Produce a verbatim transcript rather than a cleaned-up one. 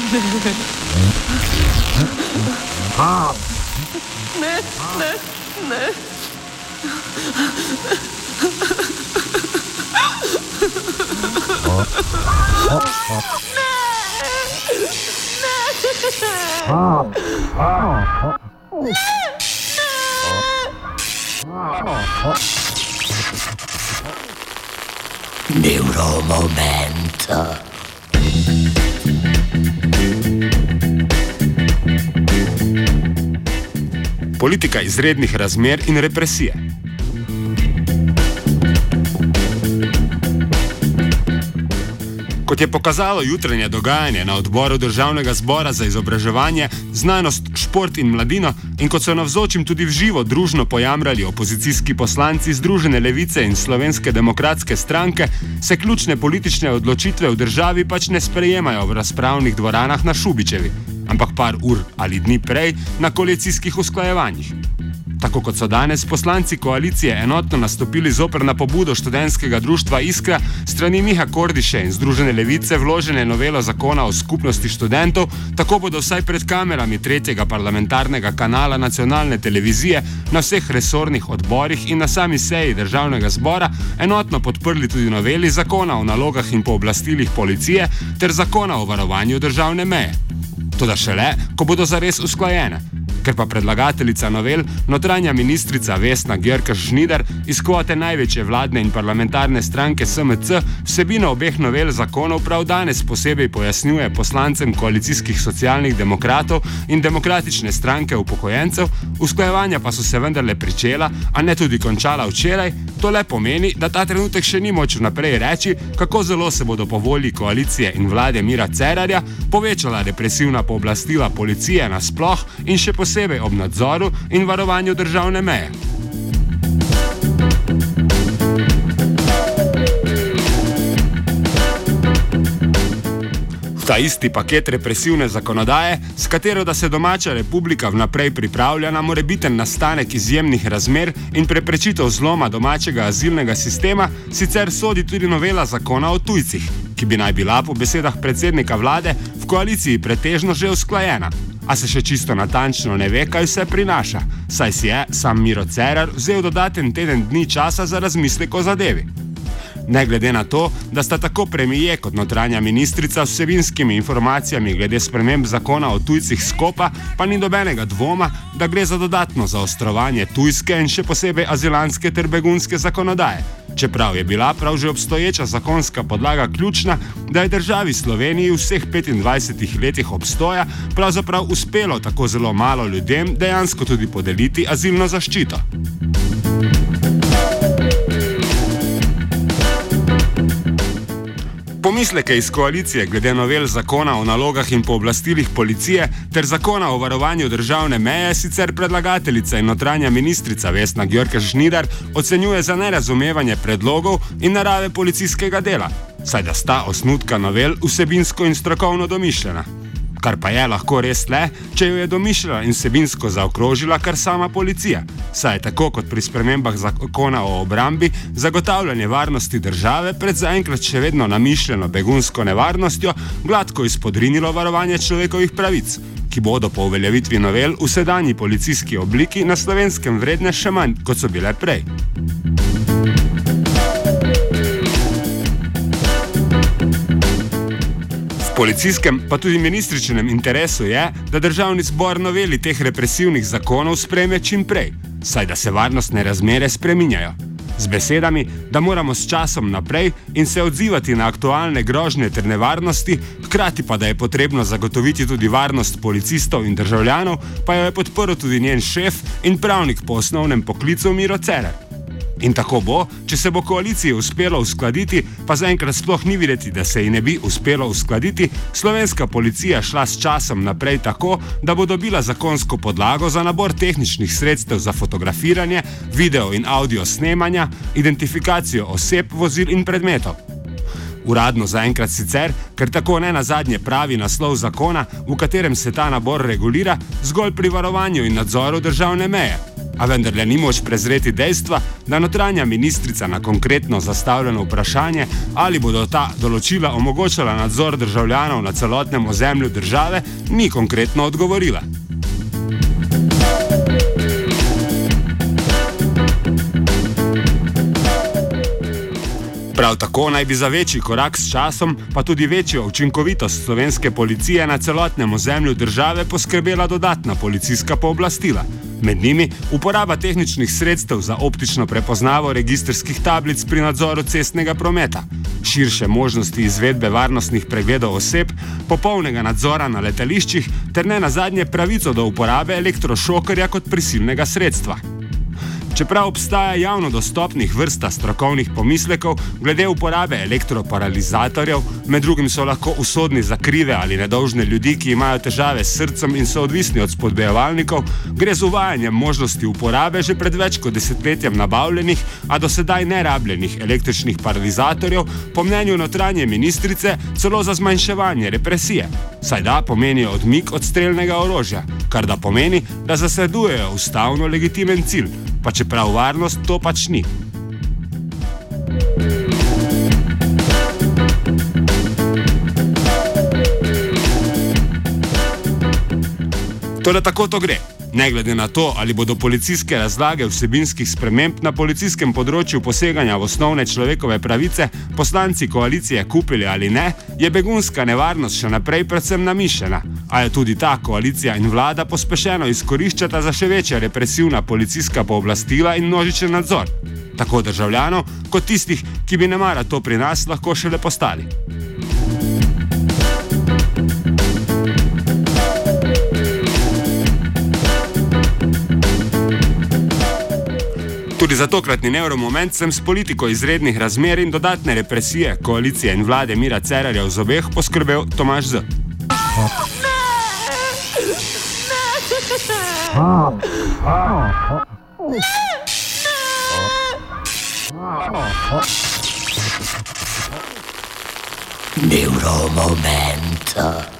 Ne, ne, ne. Neuromomento. Politika izrednih razmer in represije. Kot je pokazalo jutranje dogajanje na odboru Državnega zbora za izobraževanje, znanost, šport in mladino in kot so navzočim tudi v živo družno pojamrali opozicijski poslanci Združene levice in Slovenske demokratske stranke, se ključne politične odločitve v državi pač ne sprejemajo v razpravnih dvoranah na Šubičevi, ampak par ur ali dni prej na koalicijskih usklajevanjih. Tako kot so danes poslanci koalicije enotno nastopili zoper na pobudo študentskega društva Iskra strani Miha Kordiše in Združene levice vložene novelo zakona o skupnosti študentov, tako bodo vsaj pred kamerami tretjega parlamentarnega kanala nacionalne televizije na vseh resornih odborih in na sami seji Državnega zbora enotno podprli tudi noveli zakona o nalogah in pooblastilih policije ter zakona o varovanju državne meje. Toda šele, ko bodo zares usklajene. Ker pa predlagateljica novel, notranja ministrica Vesna Györkös-Žnidar iz kvote največje vladne in parlamentarne stranke S M C vsebino obeh novel zakonov prav danes posebej pojasnjuje poslancem koalicijskih socialnih demokratov in demokratične stranke upokojencev, usklajevanja pa so se vendarle pričela, a ne tudi končala včeraj, to le pomeni, da ta trenutek še ni moč vnaprej reči, kako zelo se bodo po volji koalicije in vlade Mira Cerarja povečala represivna pooblastila policije nasploh in še posebej posebej ob nadzoru in varovanju državne meje. V ta isti paket represivne zakonodaje, s katero da se domača republika vnaprej pripravlja na morebiten nastanek izjemnih razmer in preprečitev zloma domačega azilnega sistema, sicer sodi tudi novela zakona o tujcih, ki bi naj bila po besedah predsednika vlade v koaliciji pretežno že usklajena. A se še čisto natančno ne ve, kaj vse prinaša, saj si je sam Miro Cerar vzel dodaten teden dni časa za razmislek o zadevi. Ne glede na to, da sta tako premije kot notranja ministrica s vsebinskimi informacijami glede sprememb zakona o tujcih skopa, pa ni dobenega dvoma, da gre za dodatno zaostrovanje tujske in še posebej azilanske ter begunske zakonodaje. Čeprav je bila prav že obstoječa zakonska podlaga ključna, da je državi Sloveniji v vseh petindvajsetih letih obstoja pravzaprav uspelo tako zelo malo ljudem dejansko tudi podeliti azilno zaščito. Pomisleke iz koalicije glede novel zakona o nalogah in pooblastilih policije ter zakona o varovanju državne meje sicer predlagateljica in notranja ministrica Vesna Györkös-Žnidar ocenjuje za nerazumevanje predlogov in narave policijskega dela, saj da sta osnutka novel vsebinsko in strokovno domišljena. Kar pa je lahko res le, če jo je domišljala in vsebinsko zaokrožila kar sama policija, saj je tako kot pri spremembah zakona o obrambi zagotavljanje varnosti države pred zaenkrat še vedno namišljeno begunsko nevarnostjo gladko izpodrinilo varovanje človekovih pravic, ki bodo po uveljavitvi novel v sedanji policijski obliki na Slovenskem vredne še manj, kot so bile prej. V policijskem pa tudi ministričinem interesu je, da državni zbor noveli teh represivnih zakonov sprejme čim prej, saj da se varnostne razmere spreminjajo. Z besedami, da moramo s časom naprej in se odzivati na aktualne grožnje ter nevarnosti, hkrati pa da je potrebno zagotoviti tudi varnost policistov in državljanov, pa jo je podprl tudi njen šef in pravnik po osnovnem poklicu Miro Cerar. In tako bo, če se bo koaliciji uspelo uskladiti, pa zaenkrat sploh ni videti, da se ji ne bi uspelo uskladiti, slovenska policija šla s časom naprej tako, da bo dobila zakonsko podlago za nabor tehničnih sredstev za fotografiranje, video in audio snemanja, identifikacijo oseb, vozil in predmetov. Uradno zaenkrat sicer, ker tako ne nazadnje pravi naslov zakona, v katerem se ta nabor regulira, zgolj pri varovanju in nadzoru državne meje. A vendarle ni moč prezreti dejstva, da notranja ministrica na konkretno zastavljeno vprašanje, ali bodo ta določila omogočala nadzor državljanov na celotnem ozemlju države, ni konkretno odgovorila. Prav tako naj bi za večji korak s časom, pa tudi večjo učinkovitost slovenske policije na celotnem ozemlju države poskrbela dodatna policijska pooblastila. Med njimi uporaba tehničnih sredstev za optično prepoznavo registrskih tablic pri nadzoru cestnega prometa, širše možnosti izvedbe varnostnih pregledov oseb, popolnega nadzora na letališčih ter ne nazadnje pravico do uporabe elektrošokerja kot prisilnega sredstva. Čeprav obstaja javno dostopnih vrsta strokovnih pomislekov glede uporabe elektroparalizatorjev, med drugim so lahko usodni za krive ali nedolžne ljudi, ki imajo težave s srcem in so odvisni od spodbujevalnikov, gre z uvajanjem možnosti uporabe že pred več kot desetletjem nabavljenih, a do sedaj nerabljenih električnih paralizatorjev, po mnenju notranje ministrice celo za zmanjševanje represije. Saj da pomenijo odmik od strelnega orožja, kar da pomeni, da zasledujejo ustavno legitimen cilj, pa čeprav varnost to pač ni. Toda tako to gre. Ne glede na to, ali bodo policijske razlage vsebinskih sprememb na policijskem področju poseganja v osnovne človekove pravice poslanci koalicije kupili ali ne, je begunska nevarnost še naprej predvsem namišljena, a je tudi ta koalicija in vlada pospešeno izkoriščata za še večja represivna policijska pooblastila in množičen nadzor, tako državljanov kot tistih, ki bi nemara to pri nas lahko šele postali. Tudi za tokratni nevromoment sem s politiko izrednih razmer in dodatne represije koalicije in vlade Mira Cerarja v zobeh poskrbel Tomaž Z. Nevromoment.